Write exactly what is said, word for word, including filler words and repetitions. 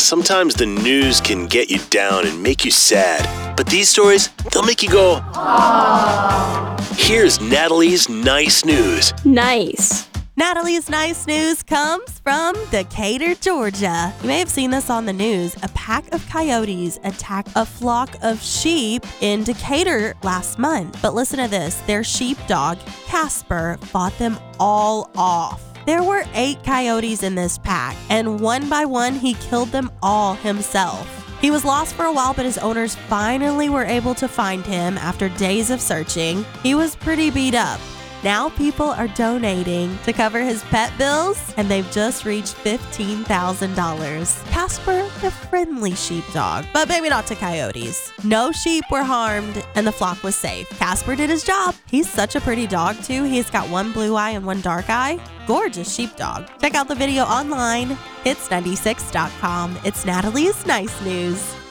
sometimes the news can get you down and make you sad. But these stories, they'll make you go, aww. Here's Natalie's Nice News. Nice. Natalie's Nice News comes from Decatur, Georgia. You may have seen this on the news. A pack of coyotes attacked a flock of sheep in Decatur last month. But listen to this. Their sheepdog, Casper, fought them all off. There were eight coyotes in this pack, and one by one, he killed them all himself. He was lost for a while, but his owners finally were able to find him after days of searching. He was pretty beat up. Now people are donating to cover his pet bills, and they've just reached fifteen thousand dollars. Casper, the friendly sheepdog, but maybe not to coyotes. No sheep were harmed, and the flock was safe. Casper did his job. He's such a pretty dog, too. He's got one blue eye and one dark eye. Gorgeous sheepdog. Check out the video online. Hits ninety-six dot com. It's Natalie's Nice News.